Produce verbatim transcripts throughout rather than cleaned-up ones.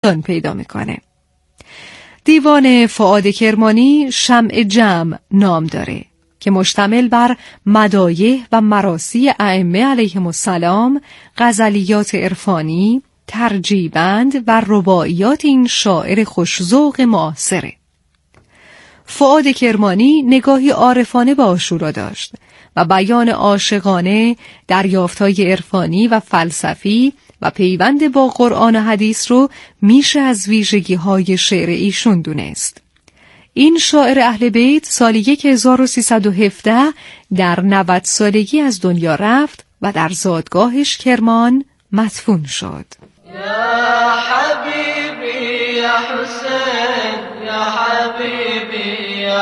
داستان پیدا میکنه. دیوان فؤاد کرمانی شمع جمع نام داره که مشتمل بر مدایح و مراثی ائمه علیهم السلام، غزلیات عرفانی، ترجیبند و رباعیات این شاعر خوش‌ذوق معاصره. فؤاد کرمانی نگاهی عارفانه به عاشورا داشت و بیان عاشقانه، دریافت‌های عرفانی و فلسفی و پیوند با قرآن و حدیث رو میشه از ویژگی‌های شعر ایشون دونست. این شاعر اهل بیت سال هزار و سیصد و هفده در نود سالگی از دنیا رفت و در زادگاهش کرمان مدفون شد. یا حبیبی یا حسین، یا حبیبی یا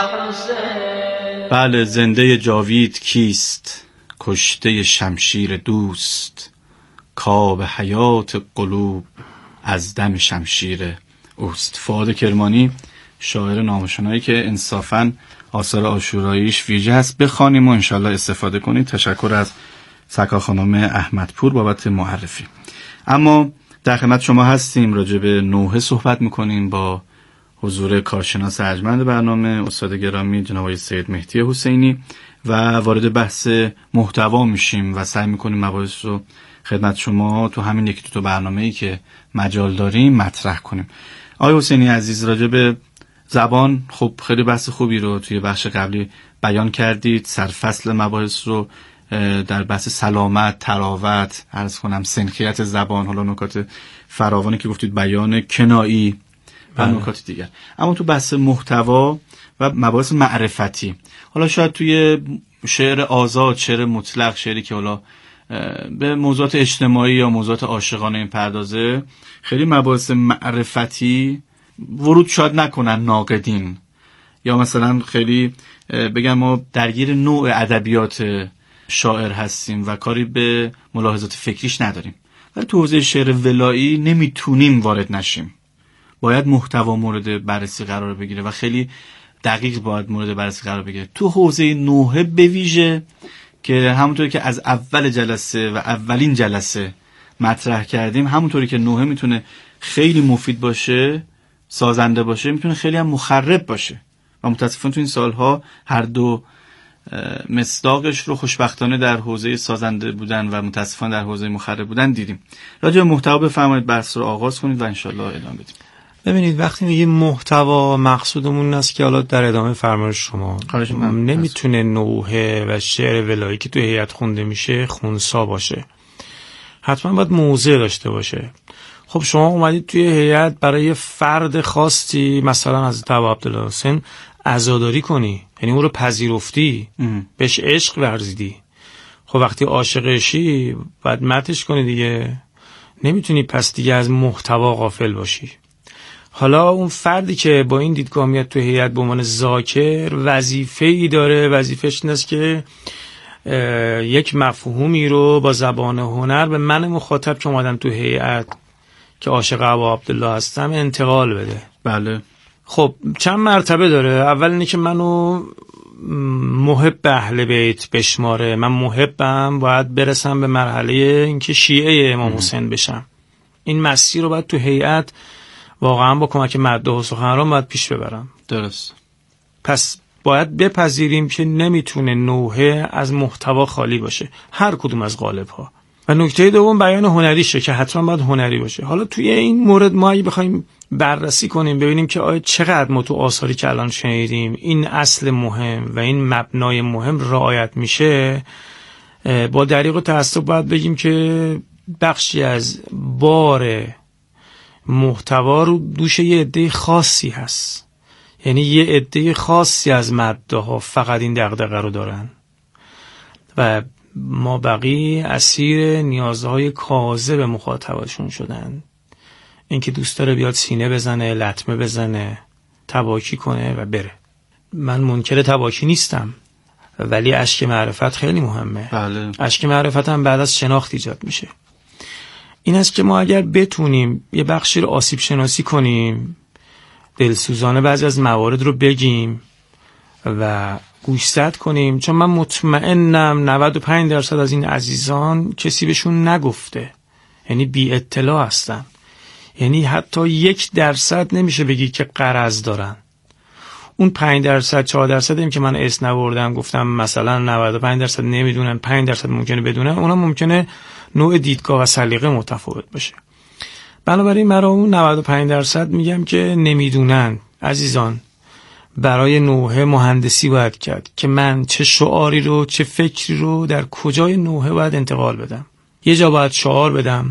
حسین. بله، زنده جاوید کیست؟ کشته شمشیر دوست. کاب حیات قلوب از دم شمشیر اوست. فؤاد کرمانی شاعر نامشنایی که انصافاً آثار عاشوراییش ویژه هست، بخوانیم و انشالله استفاده کنید. تشکر از سکا خانم احمدپور بابت معرفی. اما در خدمت شما هستیم، راجع به نوحه صحبت میکنیم با حضور کارشناس ارجمند برنامه استاد گرامی جناب آقای سید مهدی حسینی و وارد بحث محتوا میشیم و سعی میکنیم مباحث رو خدمت شما تو همین یکی دو تا برنامه‌ای که مجال داریم مطرح کنیم. آقای حسینی عزیز، راجع به زبان خب خیلی بحث خوبی رو توی بخش قبلی بیان کردید. سرفصل مباحث رو در بحث سلامت، تراوت، عرض کنم سنخیت زبان، حالا نکات فراوانی که گفتید، بیان کنایی و نکات دیگر. اما تو بحث محتوا و مباحث معرفتی، حالا شاید توی شعر آزاد، شعر مطلق، شعری که حالا به موضوعات اجتماعی یا موضوعات عاشقانه این پردازه، خیلی مباحث معرفتی ورود شاید نکنن ناقدین، یا مثلا خیلی بگم ما درگیر نوع ادبیات شاعر هستیم و کاری به ملاحظات فکریش نداریم. ولی تو حوزه شعر ولایی نمیتونیم وارد نشیم، باید محتوا مورد بررسی قرار بگیره و خیلی دقیق باید مورد بررسی قرار بگیره. تو حوزه نوحه به ویژه که همونطوری که از اول جلسه و اولین جلسه مطرح کردیم، همونطوری که نوحه میتونه خیلی مفید باشه، سازنده باشه، میتونه خیلی هم مخرب باشه و متاسفانه تو این سالها هر دو مصداقش رو خوشبختانه در حوزه سازنده بودن و متاسفانه در حوزه مخرب بودن دیدیم. راجع به محتوا بفرمایید، بحث رو آغاز کنید و انشالله ادامه بدیم. ببینید، وقتی میگیم محتوا، مقصودمون است که حالا در ادامه فرمایش شما نمیتونه نوحه و شعر ولایی که تو هیئت خونده میشه خونسا باشه، حتما باید موضع داشته باشه. خب شما اومدید توی هیئت برای فرد خاصی، مثلا از ابو عبدالله حسین، عزاداری کنی، یعنی اون رو پذیرفتی، بهش عشق ورزیدی. خب وقتی عاشقشی باید متش کنی دیگه، نمیتونی پس دیگه از محتوا غافل باشی. حالا اون فردی که با این دیدگاه میاد تو هیئت به عنوان ذاکر، وظیفه‌ای داره، وظیفه‌ش این است که یک مفهومی رو با زبان هنر به من مخاطب که اومدم تو هیئت که عاشق ابو عبدالله هستم انتقال بده. بله. خب چند مرتبه داره. اول اینه که منو محب اهل بیت بشماره، من محبم، باید برسم به مرحله اینکه شیعه امام حسین بشم. این مسیر رو باید تو هیئت واقعا با کمک مداح و سخنران باید پیش ببرم. درست. پس باید بپذیریم که نمیتونه نوحه از محتوا خالی باشه، هر کدوم از قالب ها. و نکته دوم بیان هنریشه که حتما باید هنری باشه. حالا توی این مورد ما اگه بخوایم بررسی کنیم ببینیم که آیا چقدر ما تو آثاری که الان شنیدیم این اصل مهم و این مبنای مهم رعایت میشه، با دریغ و تأسف باید بگیم که بخشی از بار محتوا رو دوش یه عده خاصی هست. یعنی یه عده خاصی از مداح‌ها فقط این دغدغه رو دارن و ما بقیه اسیر نیازهای کاذب مخاطبشون شدن. اینکه دوست داره بیاد سینه بزنه، لطمه بزنه، تباکی کنه و بره. من منکر تباکی نیستم، ولی اشک معرفت خیلی مهمه. بله. اشک معرفت هم بعد از شناخت ایجاد میشه. این است که ما اگر بتونیم یه بخشی رو آسیب شناسی کنیم، دلسوزانه بعضی از موارد رو بگیم و گوشزد کنیم، چون من مطمئنم نود و پنج درصد از این عزیزان کسی بهشون نگفته، یعنی بی اطلاع هستن. یعنی حتی یک درصد نمیشه بگی که غرض دارن. اون پنج درصد چهار درصد هم که من اسم نبردم گفتم مثلا نود و پنج درصد نمیدونن، پنج درصد ممکنه بدونن، اونا ممکنه نوع دیدگاه و سلیقه متفاوت باشه. بنابراین مرا اون نود و پنج درصد میگم که نمیدونن. عزیزان، برای نوحه مهندسی باید کرد که من چه شعاری رو چه فکری رو در کجای نوحه باید انتقال بدم. یه جا باید شعار بدم،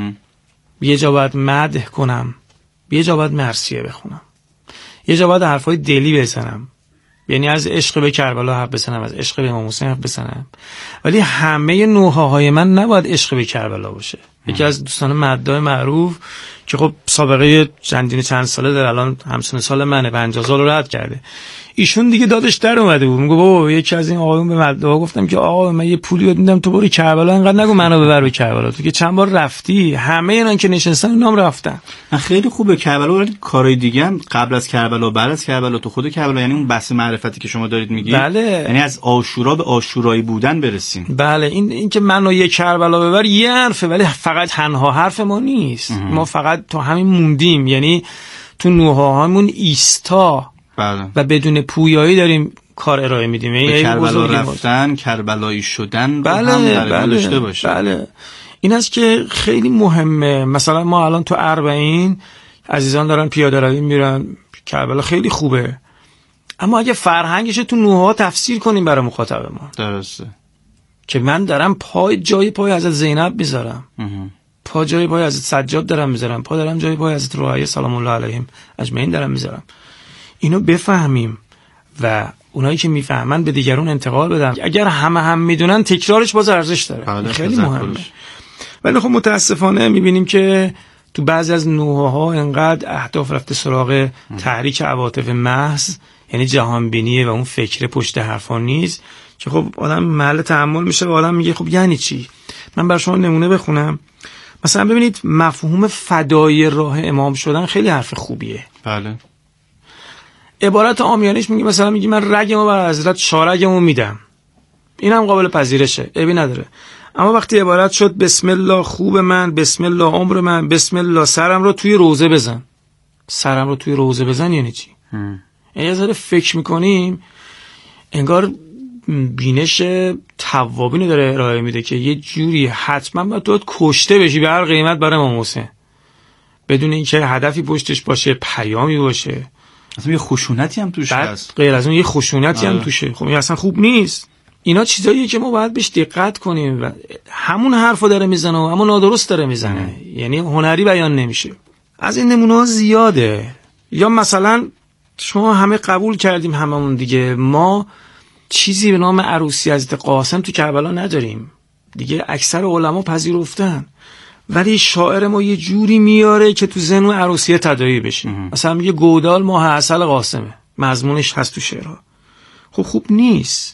یه جا باید مدح کنم، یه جا باید مرثیه بخونم، یه جا باید حرفای دلی بزنم، یعنی از عشق به کربلا حرف بزنم، از عشق به امام حسین حرف بزنم. ولی همه نوحه های من نباید عشق به کربلا باشه. یکی از دوستان مداح معروف که خب سابقه چندین چند ساله در الان همسن سال منه، پنجاه سال رو رد کرده، ایشون دیگه دادش در اومده بود. میگه بابا یکی از این آقایون به مداح گفتم که آقا من یه پولی بهت میدم تو برو کربلا، انقدر نگو منو ببر به کربلا، تو که چند بار رفتی، همه اینا که نشستن نام رفتن. خیلی خوبه کربلا، ولی کارهای دیگه هم قبل از کربلا و بعد از کربلا تو خود کربلا، یعنی اون بحث معرفتی که شما دارید میگید. بله. یعنی از عاشورا به عاشورایی بودن برسیم. بله. این این که منو یه کربلا ببر یه حرفه، ولی فقط تنها حرف ما نیست. اه. ما فقط تو همین موندیم، یعنی تو نوحه هامون ایستا. بله. و بدون پویایی داریم کار ارائه میدیم. یعنی کربلا رفتن، کربلایی شدن، بله، هم در بله، داشته باشه. بله. این است که خیلی مهمه. مثلا ما الان تو اربعین عزیزان دارن پیاده روی میرن، کربلا خیلی خوبه، اما اگه فرهنگش تو نوحه ها تفسیر کنیم برای مخاطب ما، درسته که من دارم پای جای پای حضرت زینب میذارم، پا جای پای حضرت سجاد دارم میذارم، پا دارم جای پای حضرت رعیه سلام الله علیهم اجمعین دارم میذارم، اینو بفهمیم و اونایی که میفهمن به دیگرون انتقال بدن. اگر همه هم میدونن تکرارش باز ارزش داره. خیلی مهمه. ولی خب متاسفانه میبینیم که تو بعضی از نوحه ها انقدر اهداف رفته سراغ تحریک عواطف محض، یعنی جهان بینی و اون فکر پشت حرفا نیست، که خب آدم محل تأمل میشه و آدم میگه خب یعنی چی؟ من بر شما نمونه بخونم. مثلا ببینید مفهوم فدای راه امام شدن خیلی حرف خوبیه. بله. عبارت عامیانش میگه مثلا میگه من رگمو بر حضرت شارگمو میدم، اینم قابل پذیرشه، عیبی نداره. اما وقتی عبارت شد بسم الله خوب من، بسم الله عمر من، بسم الله سرم رو توی روزه بزن، سرم رو توی روزه بزن یعنی چی؟ یعنی از ذره فکر میکنیم انگار بینش توابینو داره ارائه میده که یه جوری حتما باید تو کشته بشی به هر قیمت برای امام حسین، بدون اینکه هدفی پشتش باشه، پیامی باشه. اصلا یه خشونتی هم توش هست. غیر از اون یه خشونتی هم توشه. خب این اصلا خوب نیست. اینا چیزاییه که ما باید بهش دقت کنیم و همون حرفو داره میزنه و اما نادرست داره میزنه، یعنی هنری بیان نمیشه. از این نمونه‌ها زیاده. یا مثلا شما همه قبول کردیم هممون دیگه، ما چیزی به نام عروسی حضرت قاسم تو کربلا نداریم دیگه، اکثر علما پذیرفتن، ولی شاعر ما یه جوری میاره که تو ذهن عروسیه تداعی بشه. مثلا میگه گودال ماه عسل قاسمه، مضمونش هست تو شعرها. خب خوب نیست.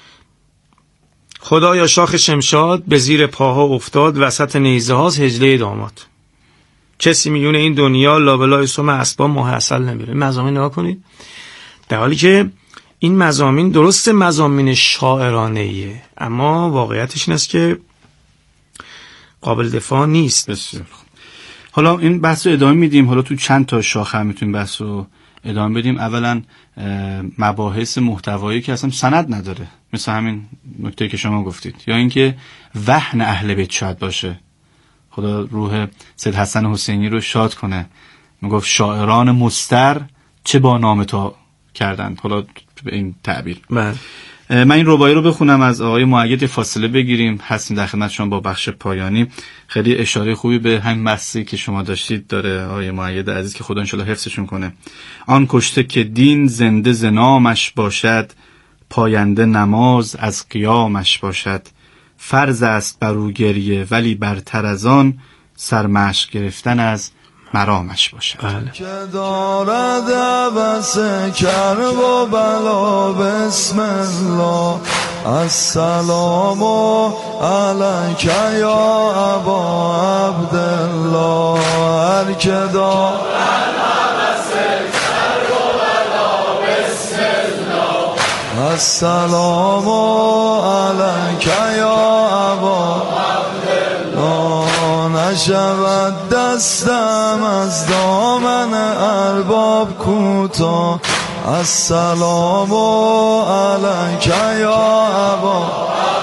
خدایا شاخ شمشاد به زیر پاها افتاد، وسط نیزه هاست هجله داماد، کسی میونه این دنیا لابلای سم اسباب ماه عسل نمیره. مضامین نگاه کنید، در حالی که این مضامین درست مضامین شاعرانه ایه، اما واقعیتش این است که قابل دفاع نیست. بسیار. حالا این بحث رو ادامه میدیم. حالا تو چند تا شاخه میتونیم بحث رو ادامه بدیم. اولا مباحث محتوایی که اصلا سند نداره، مثل همین نکته که شما گفتید، یا اینکه وهن اهل بیت شاید باشه. خدا روح سید حسن حسینی رو شاد کنه، میگفت شاعران مستر چه با نام تا کردند. حالا به این تعبیر. بله. من این رباعی رو بخونم از آقای مؤید، فاصله بگیریم، هستیم در خدمت شما با بخش پایانی. خیلی اشاره خوبی به همین بحثی که شما داشتید داره آقای مؤید عزیز، که خدا انشالله حفظشون کنه. آن کشته که دین زنده ز نامش باشد، پاینده نماز از قیامش باشد. فرض است بر او گریه ولی برتر از آن، سرمشق گرفتن از مرامش باشد. بله. که دارد عبس کرب و بلا، بسم الله السلام علیک یا ابا عبدالله. هر که دارد عبس کرب و بلا، بسم الله السلام علیک یا ابا عبدالله. نشود دستم از دامن ارباب کوتاه. السلام علیک یا ابا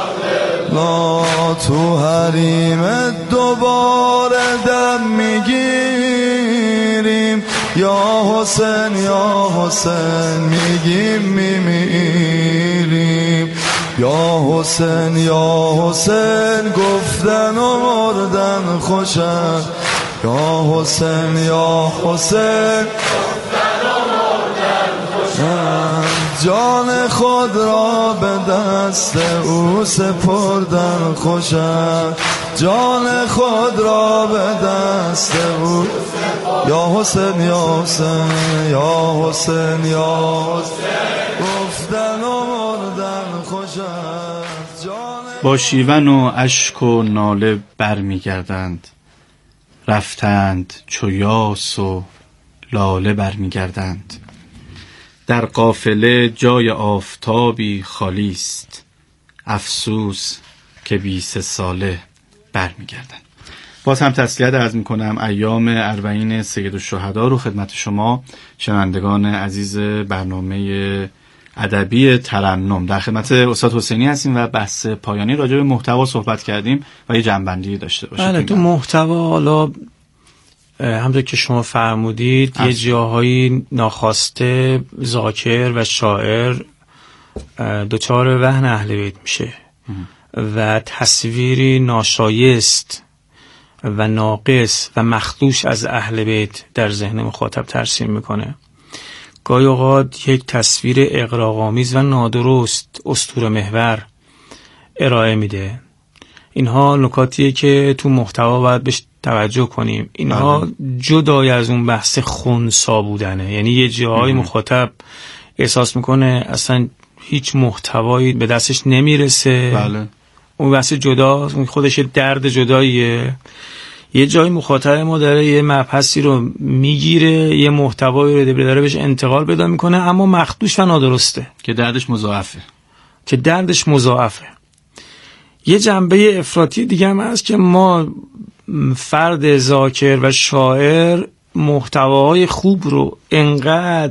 لا. تو حریم دوباره دم میگیریم، یا حسین یا حسین میگیم میمیریم. یا حسین یا حسین گفتن و مردن خوشن. یا حسین یا حسین گفتن و مردن خوشن. جان خود را به دست او سپردن خوشن. جان خود را به دست او. یا حسین یا حسین یا حسین یا حسین گفتن و مردن خوشن. با شیون و اشک و ناله برمیگردند، رفتند چو یاس و لاله برمیگردند. در قافله جای آفتابی خالی است، افسوس که بیست ساله برمیگردند. باز هم تسلیت عرض میکنم ایام اربعین سید الشهدا رو خدمت شما شنوندگان عزیز برنامه ادبی ترنم. در خدمت استاد حسینی هستیم و بحث پایانی راجع به محتوا صحبت کردیم و یه جنبندی داشته باشیم. بله، تو محتوا حالا همونطور که شما فرمودید یه جاهایی ناخواسته ذاکر و شاعر دچار وهن اهل بیت میشه و تصویری ناشایست و ناقص و مخدوش از اهل بیت در ذهن مخاطب ترسیم میکنه. گاهی اوقات یک تصویر اغراق‌آمیز و نادرست اسطوره محور ارائه میده. اینها نکاتیه که تو محتوا باید بهش توجه کنیم. اینها آه. جدای از اون بحث خنثی بودنه، یعنی یه جایی مخاطب احساس میکنه اصلا هیچ محتوایی به دستش نمیرسه. بله. اون بحث جدا خودش درد جداییه. یه جایی مخاطب ما داره یه مبحثی رو میگیره، یه محتوایی رو داره بهش انتقال پیدا میکنه اما مخدوش و نادرسته که دردش مضاعفه که دردش مضاعفه. یه جنبه افراطی دیگه هم هست که ما فرد ذاکر و شاعر محتواهای خوب رو انقدر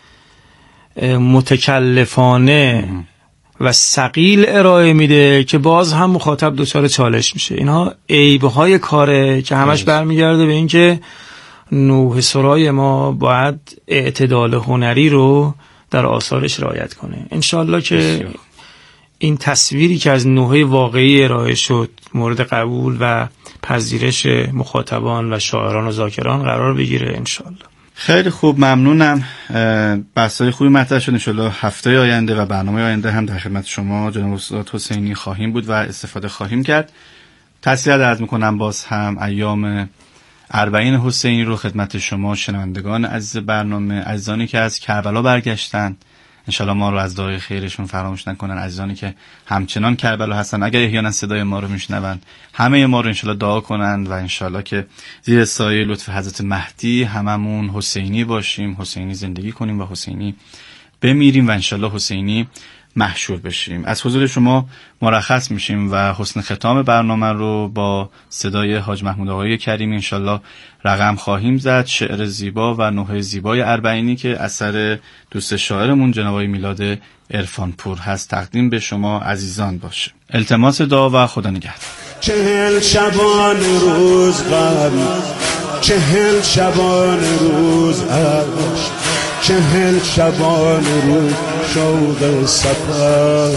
متکلفانه و ثقیل ارائه میده که باز هم مخاطب دچار چالش میشه. اینها عیبهای کاره که همش برمیگرده به این که نوحه سرای ما باید اعتدال هنری رو در آثارش رعایت کنه. انشالله که این تصویری که از نوحه واقعی ارائه شد مورد قبول و پذیرش مخاطبان و شاعران و ذاکران قرار بگیره انشالله. خیلی خوب، ممنونم. بحث‌های خوبی مطرح شد. انشالله هفته آینده و برنامه آینده هم در خدمت شما جناب استاد حسینی خواهیم بود و استفاده خواهیم کرد. تسلیت عرض میکنم باز هم ایام اربعین حسینی رو خدمت شما شنوندگان عزیز برنامه، عزیزانی که از کربلا برگشتن انشالله ما رو از دعای خیرشون فراموش نکنن. عزیزانی که همچنان کربلا هستن اگر احیانا صدای ما رو میشنون همه ما رو انشالله دعا کنند و انشالله که زیر سایه لطف حضرت مهدی هممون حسینی باشیم، حسینی زندگی کنیم و حسینی بمیریم و انشالله حسینی محشور بشیم. از حضور شما مرخص میشیم و حسن ختام برنامه رو با صدای حاج محمود آقای کریمی انشالله رقم خواهیم زد. شعر زیبا و نوحه زیبای اربعینی که اثر دوست شاعرمون جناب آقای میلاد عرفانپور هست تقدیم به شما عزیزان باشه. التماس دعا و خدا نگهدار. چهل شبان روز غم، چهل شبان روز عشق، چهل شبان روز شوق سفر،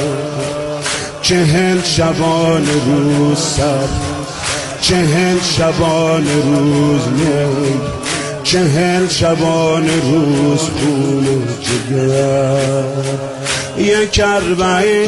چهل شبان روز سر، چهل شبان روز می، چهل شبان روز خون جگر. یک اربعین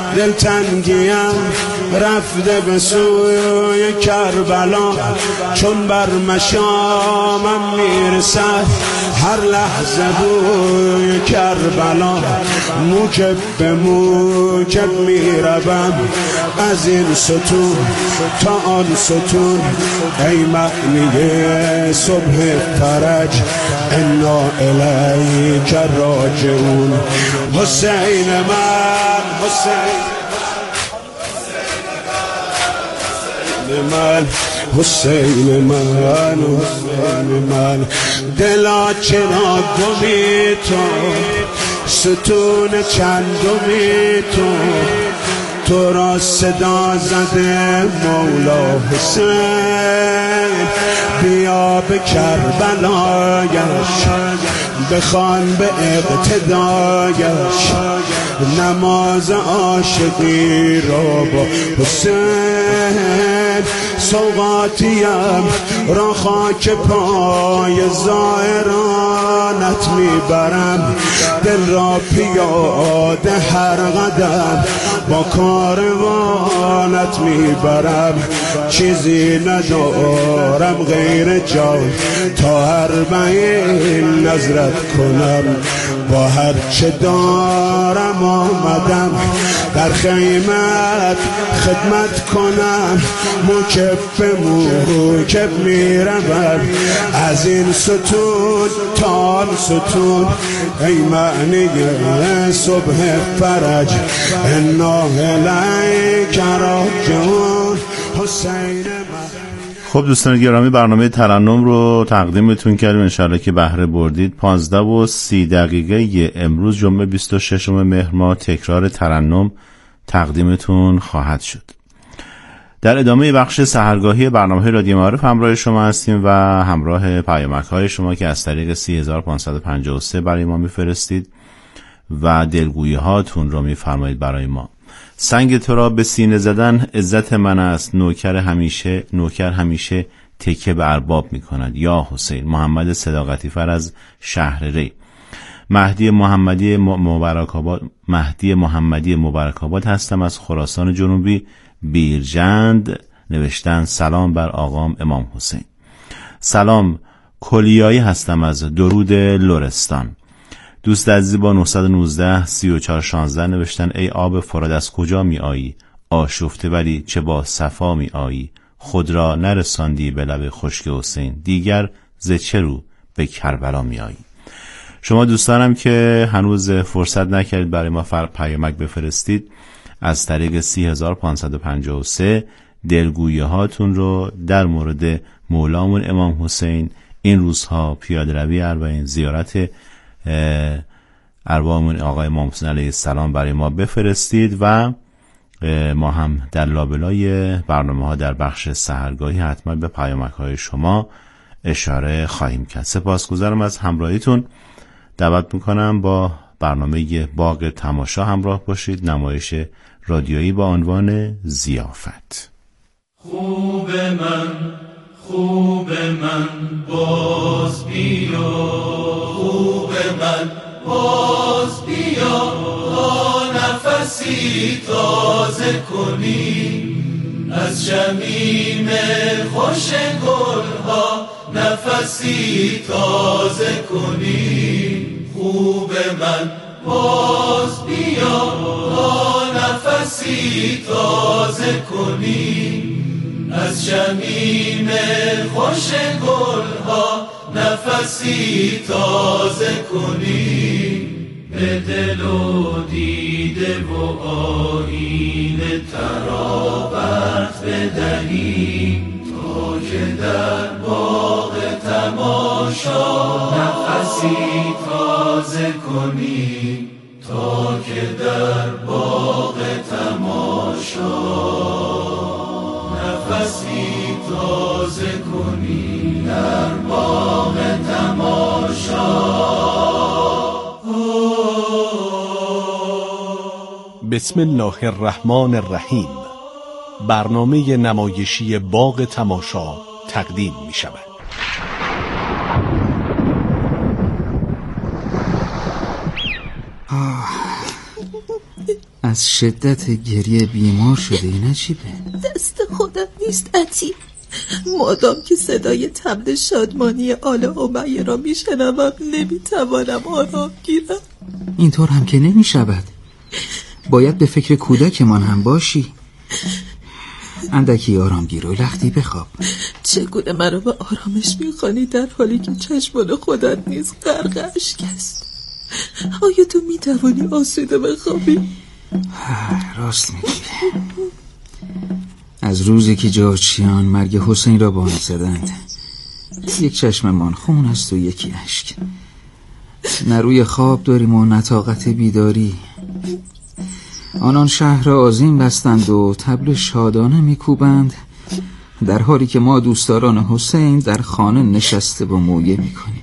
دلتنگیم رفته به سوی کربلا، چون بر مشامم میرسد هر لحظه بوی کربلا. موکب به موکب میروم از این ستون تا آن ستون، ای معنی صبح فرج انا الیک راجعون. حسین من، حسین من، حسین من حسین من دلا چرا گمی تو ستون چندمی تو تو را صدا زده مولا حسین بیا به کربلایش بخوان به اقتدایش نماز عاشقی را با حسین سوغاتیم را خاک پای زائرانت میبرم دل را پیاده هر قدم با کاروانت میبرم چیزی ندارم غیر جان تا اربعین نظرت کنم با هر چه دارم آمدم در خیمت خدمت کنم موکب به موکب میروم از این ستون تا آن ستون ای معنی صبح فرج انا الیک راجعون حسین. خب دوستان گرامی برنامه ترنم رو تقدیمتون کردیم، انشاءالله که بهره بردید. پانزده و سی دقیقه امروز جمعه بیست و ششم مهر ماه تکرار ترنم تقدیمتون خواهد شد. در ادامه بخش سحرگاهی برنامه رادیو معارف همراه شما هستیم و همراه پیامک‌های شما که از طریق سی هزار و پانصد و پنجاه و سه برای ما میفرستید و دلگویی هاتون رو میفرمایید برای ما. سنگ تو را به سینه زدن عزت من است، نوکر همیشه نوکر همیشه تکه به ارباب می کند. یا حسین. محمد صداقتی فر از شهر ری. مهدی محمدی مبارک آباد مهدی محمدی مبارک آباد هستم از خراسان جنوبی بیرجند. نوشتن سلام بر آقام امام حسین. سلام کلیایی هستم از درود لرستان. دوست عزیزی با نه یک نه سی و چهار شانزده نوشتن ای آب فرات از کجا می آیی؟ آشفته ولی چه با صفا می آیی؟ خود را نرساندی به لب خشک حسین، دیگر ز چه رو به کربلا می آیی؟ شما دوستانم که هنوز فرصت نکردید برای ما پیامک بفرستید، از طریق سی هزار و پانصد و پنجاه و سه دلگویی هاتون رو در مورد مولامون امام حسین، این روزها پیاده روی اربعین، زیارت ارواحمون آقای امام حسین علیه السلام برای ما بفرستید و ما هم در لابلای برنامه ها در بخش سحرگاهی حتما به پیامک های شما اشاره خواهیم کرد. سپاسگزارم از همراهیتون. دعوت میکنم با برنامه باغ تماشا همراه باشید، نمایش رادیویی با عنوان ضیافت. خوب من خوب من باز بیا، خوب من باز بیا، تا نفسی تازه کنی از شمیم خوش گلها، نفسی تازه کنی. خوب من باز بیا، تا نفسی تازه کنی از شمیم خوش گلها، نفسی تازه کنی. به دل و دیده و آیین ترابت بدهی، تا که در باغ تماشا نفسی تازه کنی، تا که در باغ تماشا نفسی تازه کنی، در باغ تماشا. بسم الله الرحمن الرحیم. برنامه نمایشی باغ تماشا تقدیم می شود. از شدت گریه بیمار شده، اینه چی به؟ دست خودم نیست عتی، مادام که صدای طبل شادمانی آل امیه را میشنوم نمیتوانم آرام گیرم. اینطور هم که نمیشود، باید به فکر کودکمان هم باشی. اندکی آرام گیر و لختی بخواب. چگونه مرا به آرامش میخوانی در حالی که چشمان خودت نیز غرق اشک است؟ آیا تو میتوانی آسوده بخوابی؟ راست میگی. از روزی که جاچیان مرگ حسین را بانگ زدند، یک چشممان خون است و یکی اشک. نه روی خواب داریم و نه طاقت بیداری. آنان شهر را آذین بستند و طبل شادانه میکوبند، در حالی که ما دوستداران حسین در خانه نشسته و مویه میکنیم.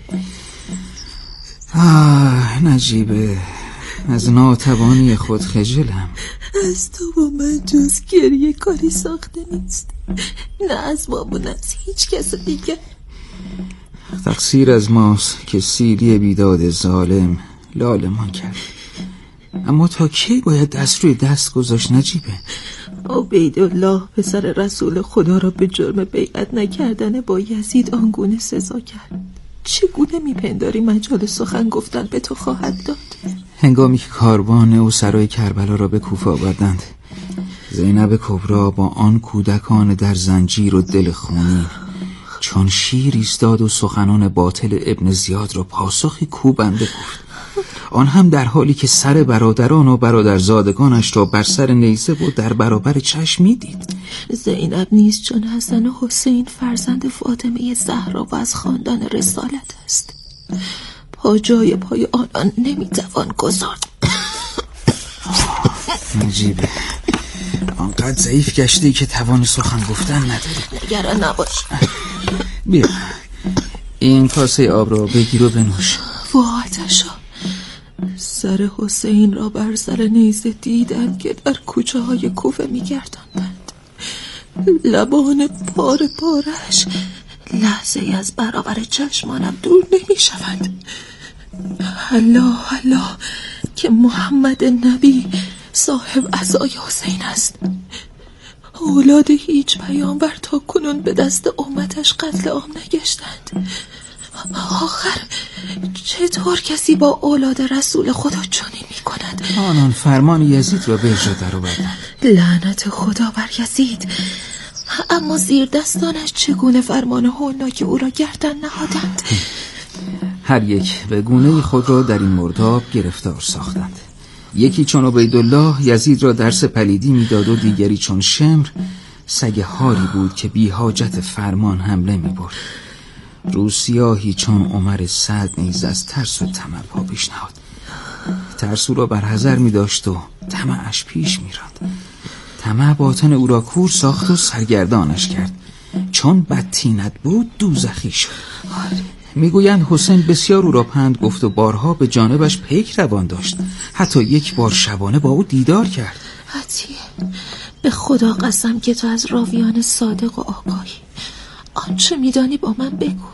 آه نجیبه، از ناتوانی خود خجلم. از تو با من جز گریه کاری ساخته نیست، نه از ما و نه از هیچ کس دیگه. تقصیر از ماست که سیری بیداد ظالم لالمان کرد. اما تا کی باید دست روی دست گذاشت نجیبه؟ عبیدالله پسر رسول خدا را به جرم بیعت نکردن با یزید آنگونه سزا کرد. چگونه میپنداری مجال سخن گفتن به تو خواهد داد؟ هنگامی که کاروان او سرای کربلا را به کوفه آوردند، زینب کبرا با آن کودکان در زنجیر و دل خونی چون شیر ایستاد و سخنان باطل ابن زیاد را پاسخی کوبنده گفت، آن هم در حالی که سر برادران و برادرزادگانش را بر سر نیزه و در برابر چشم میدید. زینب نیز چون حسن و حسین فرزند فاطمه زهرا و از خاندان رسالت است، پا جای پای آنان نمیتوان گذارد. نجیبه، آنقدر ضعیف گشتی که توان سخن گفتن نداری. نگران نباش. بیا این کاسه آب را بگیر و بنوش. فاتشا، سر حسین را بر سر نیزه دیدند که در کوچه های کوفه میگرداندند. لبان پار پارش لحظه از برابر چشمانم دور نمی شود. الله الله که محمد نبی صاحب عصای حسین است. اولاد هیچ پیامبر تا کنون به دست امتش قتل عام نگشتند. آخر چطور کسی با اولاد رسول خدا چنین می کند؟ آنان فرمان یزید را به اجرا در آوردند. لعنت خدا بر یزید. اما زیر دستانش چگونه فرمان هولناک او را گردن نهادند؟ هر یک به گونه خود را در این مرداب گرفتار ساختند. یکی چون عبیدالله یزید را درس پلیدی میداد و دیگری چون شمر سگ هاری بود که بی حاجت فرمان حمله می برد. روسیاهی چون عمر سعد نیز از ترس و طمع پا پیش نهاد. ترس او را بر حذر می داشت و طمعش پیش می راند. طمع باطن او را کور ساخت و سرگردانش کرد. چون بدتینت بود دوزخی شد. میگویند حسین بسیار او را پند گفت و بارها به جانبش پیک روان داشت. حتی یک بار شبانه با او دیدار کرد. عطیه، به خدا قسم که تو از راویان صادق و آگاهی. آنچه میدانی با من بگو.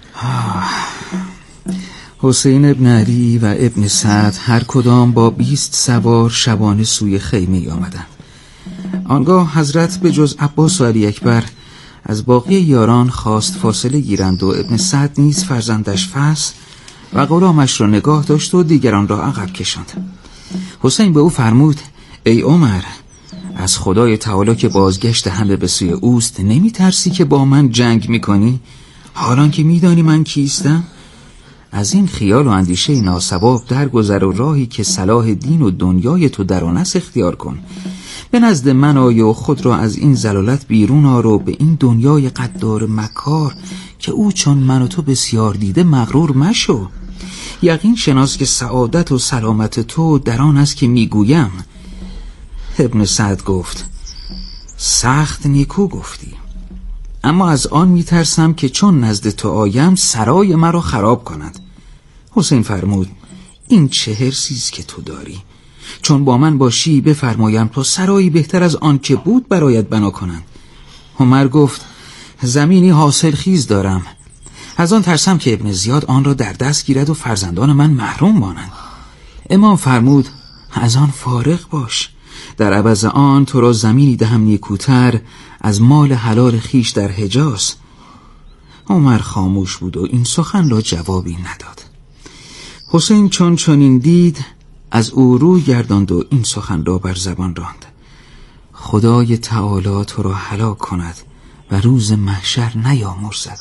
حسین ابن علی و ابن سعد هر کدام با بیست سوار شبانه سوی خیمه آمدند. آنگاه حضرت به جز عباس و علی اکبر از باقی یاران خواست فاصله گیرند و ابن سعد نیز فرزندش فس و غلامش را نگاه داشت و دیگران را عقب کشاند. حسین به او فرمود: ای عمر، از خدای تعالی که بازگشت همه به سوی اوست نمی ترسی که با من جنگ می کنی؟ حالان که می دانی من کیستم؟ از این خیال و اندیشه ناسباب درگذر و راهی که صلاح دین و دنیای تو در آن است اختیار کن. به نزد من آی و خود را از این ضلالت بیرون آر و به این دنیای قدار مکار که او چون من و تو بسیار دیده مغرور مشو. یقین شناس که سعادت و سلامت تو در آن است که میگویم. ابن سعد گفت: سخت نیکو گفتی، اما از آن میترسم که چون نزد تو آیم سرای مرا خراب کند. حسین فرمود: این چه حرصیست که تو داری؟ چون با من باشی بفرمایم تا سرایی بهتر از آن که بود برایت بنا کنند. عمر گفت: زمینی حاصل خیز دارم، از آن ترسم که ابن زیاد آن را در دست گیرد و فرزندان من محروم مانند. امام فرمود: از آن فارغ باش، در عوض آن تو را زمینی دهم نیکوتر از مال حلال خیش در حجاز. عمر خاموش بود و این سخن را جوابی نداد. حسین چون چنین دید از او روی گرداند و این سخن را بر زبان راند: خدای تعالی تو را هلاک کند و روز محشر نیامرزد.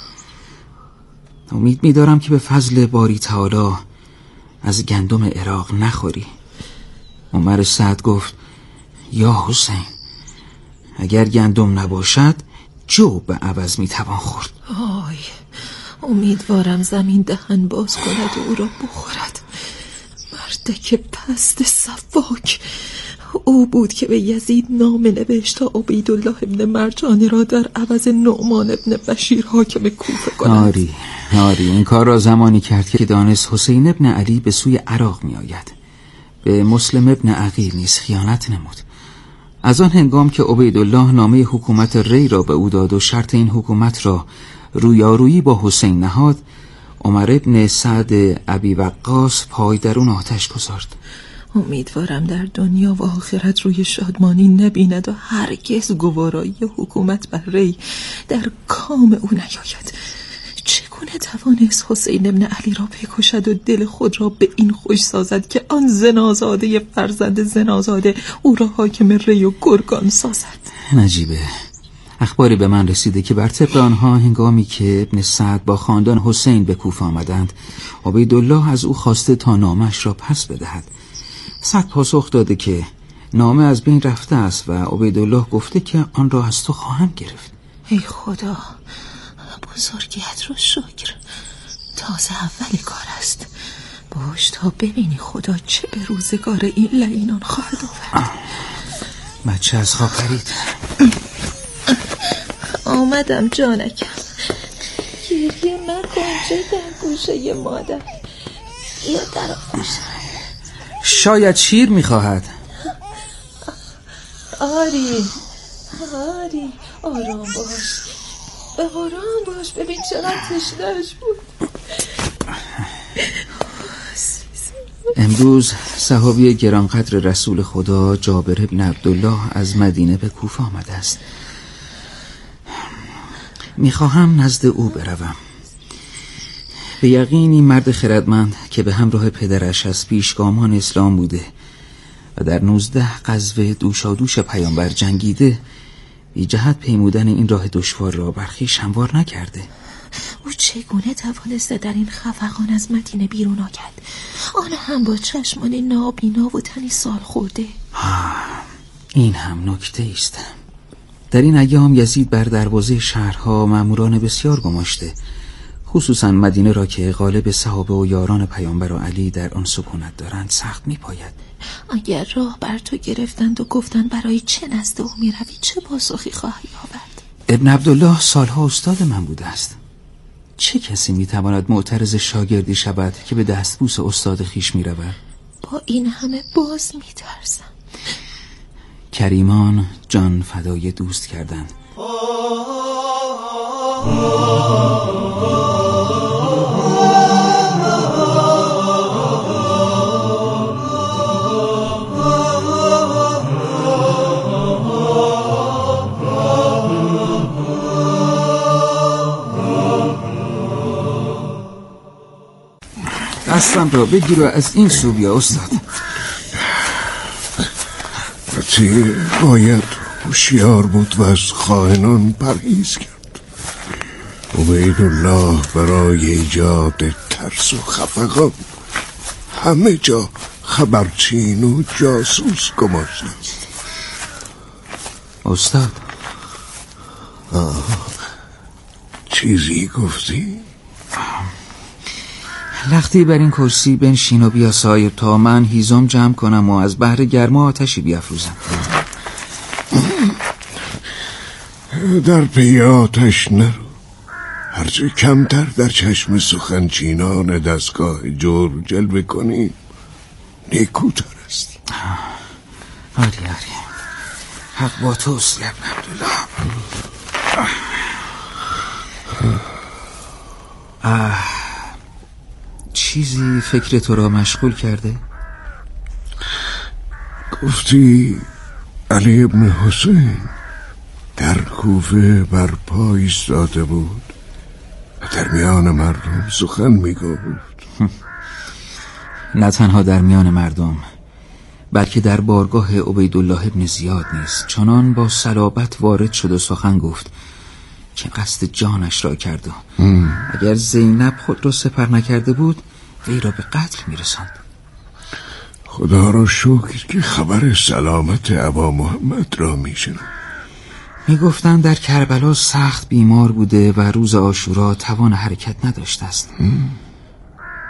امید می‌دارم که به فضل باری تعالی از گندم عراق نخوری. عمر سعد گفت: یا حسین، اگر گندم نباشد جو به عوض میتوان خورد. آی امیدوارم زمین دهن باز کند و او را بخورد. مردک پست سفاک، او بود که به یزید نامه نوشت تا عبیدالله ابن مرجان را در عوض نعمان ابن بشیر حاکم کوفه کند. آری آری این کار را زمانی کرد که دانست حسین ابن علی به سوی عراق می آید. به مسلم ابن عقیل نیز خیانت نمود. از آن هنگام که عبیدالله نامه حکومت ری را به او داد و شرط این حکومت را رویارویی با حسین نهاد، عمر ابن سعد ابی وقاص پای در اون آتش گذارد. امیدوارم در دنیا و آخرت روی شادمانی نبیند و هرگز گوارایی حکومت بر ری در کام او نیاید. چگونه توانست حسین ابن علی را بکشد و دل خود را به این خوش سازد که آن زنازاده فرزند زنازاده او را حاکم ری و گرگان سازد؟ نجیبه، اخباری به من رسیده که بر طبق آنها هنگامی که ابن سعد با خاندان حسین به کوفه آمدند، عبیدالله از او خواسته تا نامش را پس بدهد. سعد پاسخ داده که نامه از بین رفته است و عبیدالله گفته که آن را از تو خواهم گرفت. ای خدا، بزرگیت رو شکر. تازه اول کار است. باش تا ببینی خدا چه به روزگار این لعینان خواهد آورد. بچه از خواب پرید. آمدم جانکم. گریه نکن چه در گوشه مادر. یا در آفش. شاید شیر میخواهد. آری آری آرام باش، به آرام باش. ببین چقدر تشنه‌اش بود. امروز صحابی گرانقدر رسول خدا جابر ابن عبدالله از مدینه به کوفه آمده است. میخواهم نزد او بروم. به یقین این مرد خردمند که به همراه پدرش از پیشگامان اسلام بوده و در نوزده غزوه دوشادوش پیامبر جنگیده، بی جهت پیمودن این راه دشوار را بر خویش هموار نکرده. او چگونه توانسته در این خفقان از مدینه بیرون آید، آن هم با چشمان نابینا و تنی سال خورده؟ این هم نکته است. در این ایام یزید بر دروازه شهرها ماموران بسیار گماشته، خصوصا مدینه را که غالب صحابه و یاران پیامبر و علی در آن سکونت دارند سخت می پاید. اگر راه بر تو گرفتند و گفتند برای چه نزد او می روی، چه پاسخی خواهی آورد؟ ابن عبدالله سالها استاد من بوده است. چه کسی می تواند معترض شاگردی شود که به دستبوس استاد خیش می رود؟ با این همه باز می ترسم. کریمان جان فدای دوست کردند. دستم را بگیر و از این سو بیا استاد. بطیر باید هوشیار بود و از خائنان پرهیز کرد. عبیدالله برای ایجاد ترس و خفقان همه جا خبرچین و جاسوس گماشته است. استاد آه. چیزی گفتی؟ لختی بر این کرسی بنشین و بیا صاحب تا من هیزم جمع کنم و از بحر گرما آتشی بیافروزم. در پی آتش نرو. هرچه کمتر در چشم سخنچینان دستگاه جور جلوه کنی نیکوتر است. آری آری حق با توست ابن عبدالله. آه چیزی فکر تو را مشغول کرده؟ گفتی علی ابن حسین در کوفه بر پای ایستاده بود و در میان مردم سخن میگفت. نه تنها در میان مردم، بلکه در بارگاه عبیدالله ابن زیاد نیست چنان با صلابت وارد شد و سخن گفت که قصد جانش را کرد و اگر زینب خود را سپر نکرده بود وی را به قتل میرساند. خدا را شکر که خبر سلامت ابا محمد را میشنم. میگفتند در کربلا سخت بیمار بوده و روز عاشورا توان حرکت نداشته است.